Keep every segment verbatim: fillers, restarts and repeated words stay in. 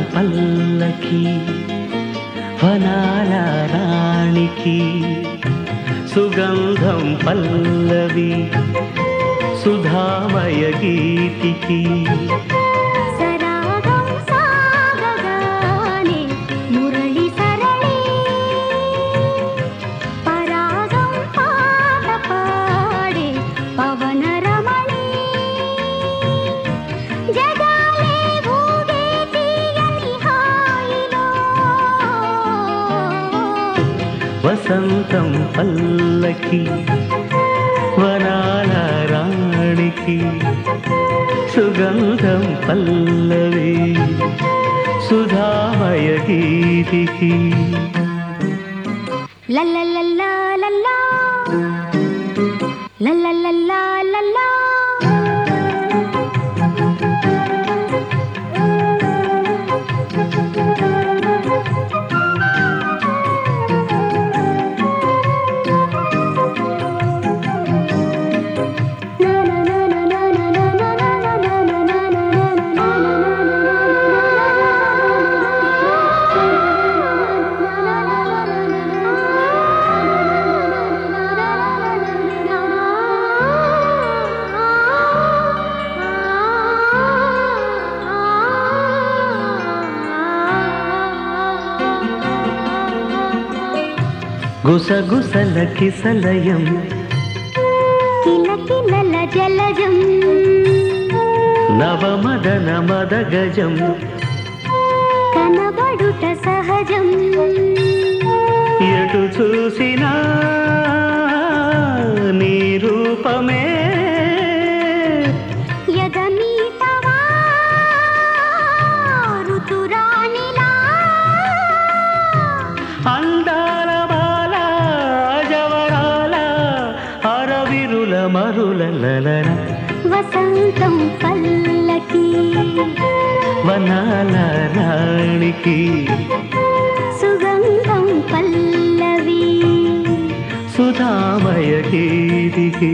పల్లకి వనాల రాణికి సుగంధం పల్లవి సుధామయ గీతికి సరాగం సాగగానే మురళి సరళి పరాగం పాట పాడే పవన రమణి జగాలే ఊగే తీయని హాయిలో వసంతం పల్లకి వనాల రాణికి సుగంధం పల్లవి సుధామయ గీతికి లల్లల్లల్లా లల్లా లల్లల్లల్లా లల్లా గుసగుసల కిసలయం కిలకిలల జలజం నవమదన మదగజం కనబడుట సహజం ఎటు చూసినా నీ రూపమే యదమీతవా ఋతురాణిలా అందాల బాల జవరాల అరవిరుల మరుల లలన వసంతం పల్లకి వనాల రాణికి సుగంధం పల్లవి సుధామయ గీతికి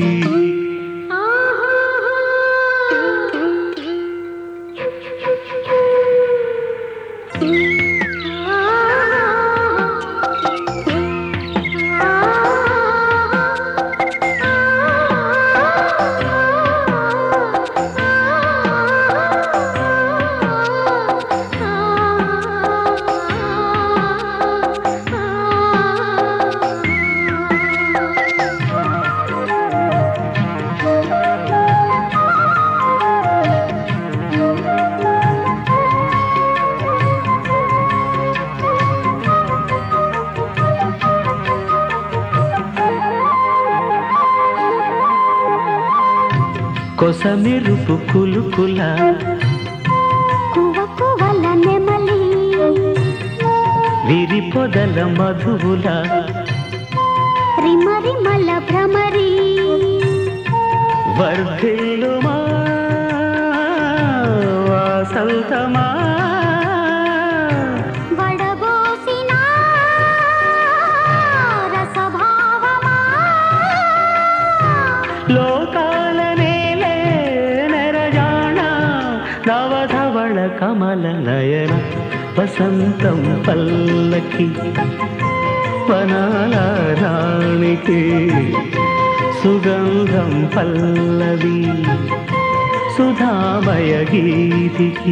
కొసమెరుపు కులుకుల కువ కువల నెమలి విరి పొదల మధువుల రిమరిమల భ్రమరి వర్ధిల్లుమా వాసంతమా వడబోసిన రసభావమా లోకాల నేలే నెరజాణ నవధవళ కమల నయన వసంతం పల్లకి వనాల రాణికి సుగంధం పల్లవి సుధామయ గీతికి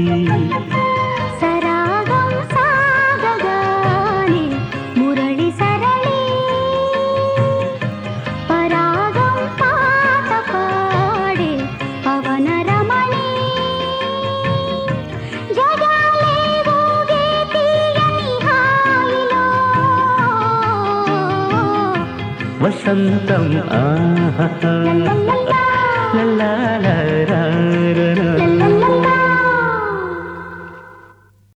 సరాగం సాగగానే మురళి సరళి పరాగం పాట పాడే పవన రమణి జగాలే ఊగే తీయని హాయిలో వసంతం ఆహా లల్లల్లల్లా లల్లా లా రా రా రా.